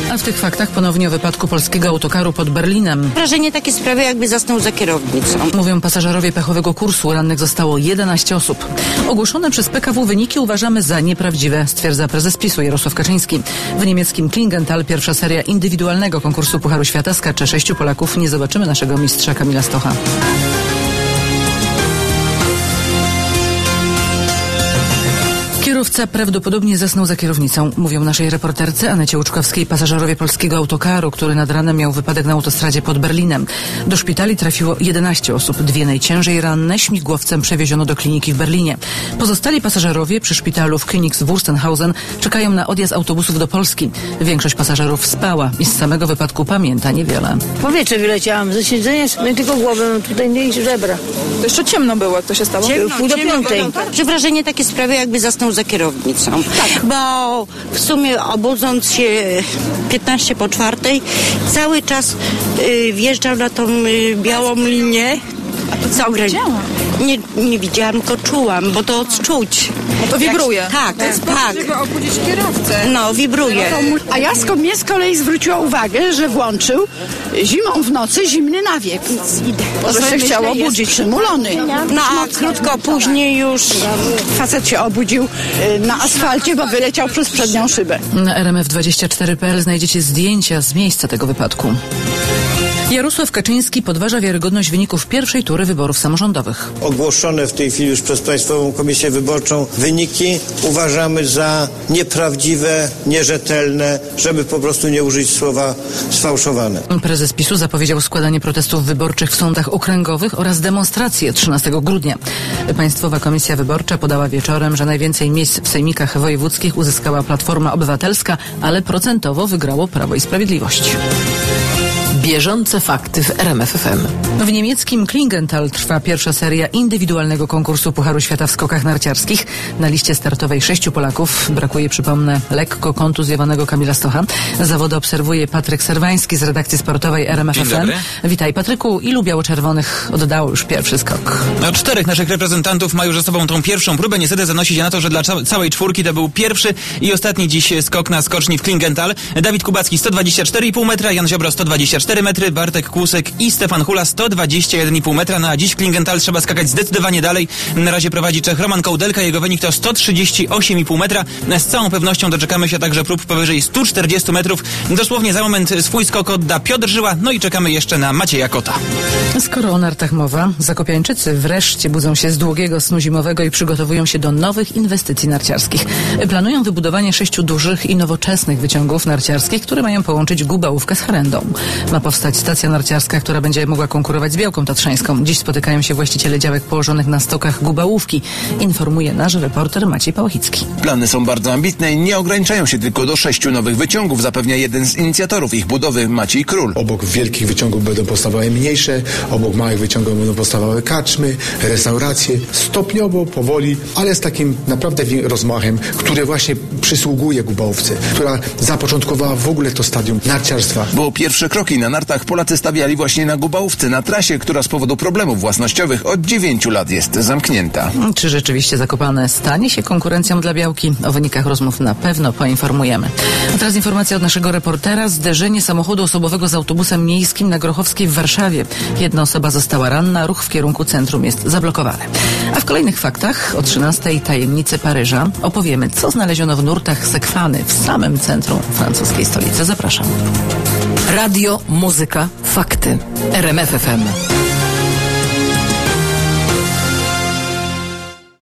A w tych faktach ponownie o wypadku polskiego autokaru pod Berlinem. Wrażenie takie sprawy, jakby zasnął za kierownicą. Mówią pasażerowie pechowego kursu. Rannych zostało 11 osób. Ogłoszone przez PKW wyniki uważamy za nieprawdziwe, stwierdza prezes PiS-u Jarosław Kaczyński. W niemieckim Klingenthal pierwsza seria indywidualnego konkursu Pucharu Świata skacze 6 Polaków. Nie zobaczymy naszego mistrza Kamila Stocha. Kierowca prawdopodobnie zasnął za kierownicą, mówią naszej reporterce Anecie Łuczkowskiej pasażerowie polskiego autokaru, który nad ranem miał wypadek na autostradzie pod Berlinem. Do szpitali trafiło 11 osób, 2 najciężej ranne śmigłowcem przewieziono do kliniki w Berlinie. Pozostali pasażerowie przy szpitalu w Königswurstenhausen czekają na odjazd autobusów do Polski. Większość pasażerów spała i z samego wypadku pamięta niewiele. W powietrze wyleciałam ze siedzenia, no tylko głowę, no tutaj nie żebra. To jeszcze ciemno było, jak to się stało? Pół do 5. Że wrażenie takie sprawy, jakby zasnął za kierownicą. Tak. Bo w sumie obudząc się 15 po 4, cały czas wjeżdżał na tą białą linię. Co widziałam? Nie widziałam, tylko czułam, bo to odczuć. Bo to wibruje. Tak. Żeby obudzić kierowcę. No, wibruje. A mnie z kolei zwróciła uwagę, że włączył zimą w nocy zimny nawiek. Może się chciał obudzić. Przymulony. No, a krótko później już Facet się obudził na asfalcie, bo wyleciał przez przednią szybę. Na rmf24.pl znajdziecie zdjęcia z miejsca tego wypadku. Jarosław Kaczyński podważa wiarygodność wyników pierwszej tury wyborów samorządowych. Ogłoszone w tej chwili już przez Państwową Komisję Wyborczą wyniki uważamy za nieprawdziwe, nierzetelne, żeby po prostu nie użyć słowa sfałszowane. Prezes PiS-u zapowiedział składanie protestów wyborczych w sądach okręgowych oraz demonstracje 13 grudnia. Państwowa Komisja Wyborcza podała wieczorem, że najwięcej miejsc w sejmikach wojewódzkich uzyskała Platforma Obywatelska, ale procentowo wygrało Prawo i Sprawiedliwość. Bieżące fakty w RMF FM. W niemieckim Klingenthal trwa pierwsza seria indywidualnego konkursu Pucharu Świata w skokach narciarskich. Na liście startowej 6 Polaków. Brakuje, przypomnę, lekko kontuzjowanego Kamila Stocha. Zawody obserwuje Patryk Serwański z redakcji sportowej RMF FM. Witaj, Patryku. Ilu biało-czerwonych oddało już pierwszy skok? 4 naszych reprezentantów ma już za sobą tą pierwszą próbę. Niestety zanosi się na to, że dla całej czwórki to był pierwszy i ostatni dziś skok na skoczni w Klingenthal. Dawid Kubacki 124,5 metra, Jan Ziobro 124 metry, Bartek Kłusek i Stefan Hula 121,5 metra. No a dziś w Klingenthal trzeba skakać zdecydowanie dalej. Na razie prowadzi Czech Roman Kołdelka. Jego wynik to 138,5 metra. Z całą pewnością doczekamy się także prób powyżej 140 metrów. Dosłownie za moment swój skok odda Piotr Żyła. No i czekamy jeszcze na Macieja Kota. Skoro o nartach mowa, zakopiańczycy wreszcie budzą się z długiego snu zimowego i przygotowują się do nowych inwestycji narciarskich. Planują wybudowanie 6 dużych i nowoczesnych wyciągów narciarskich, które mają połączyć Gubałówkę z Harendą. Ma powstać stacja narciarska, która będzie mogła konkurować z Białką Tatrzańską. Dziś spotykają się właściciele działek położonych na stokach Gubałówki, informuje nasz reporter Maciej Pałachicki. Plany są bardzo ambitne i nie ograniczają się tylko do 6 nowych wyciągów, zapewnia jeden z inicjatorów ich budowy, Maciej Król. Obok wielkich wyciągów będą powstawały mniejsze, obok małych wyciągów będą powstawały karczmy, restauracje, stopniowo, powoli, ale z takim naprawdę rozmachem, który właśnie przysługuje Gubałówce, która zapoczątkowała w ogóle to stadium narciarstwa. Bo pierwsze kroki na nartach Polacy stawiali właśnie na Gubałówce, na trasie, która z powodu problemów własnościowych od 9 lat jest zamknięta. Czy rzeczywiście Zakopane stanie się konkurencją dla Białki? O wynikach rozmów na pewno poinformujemy. A teraz informacja od naszego reportera. Zderzenie samochodu osobowego z autobusem miejskim na Grochowskiej w Warszawie. Jedna osoba została ranna, ruch w kierunku centrum jest zablokowany. A w kolejnych faktach o 13:00 tajemnice Paryża opowiemy, co znaleziono w nurtach Sekwany w samym centrum francuskiej stolicy. Zapraszam. Radio, muzyka, fakty. RMF FM.